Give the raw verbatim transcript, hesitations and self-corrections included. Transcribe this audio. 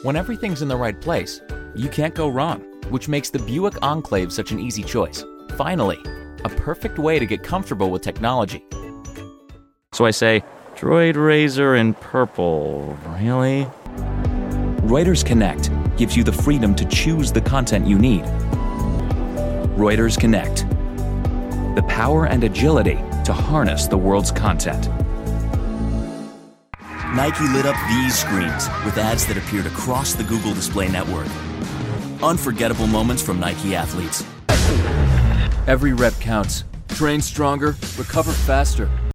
When everything's in the right place, you can't go wrong, which makes the Buick Enclave such an easy choice. Finally, a perfect way to get comfortable with technology. So I say, Droid Razor in purple, really? Reuters Connect gives you the freedom to choose the content you need. Reuters Connect, the power and agility to harness the world's content. Nike lit up these screens with ads that appeared across the Google Display Network. Unforgettable moments from Nike athletes. Every rep counts. Train stronger, recover faster.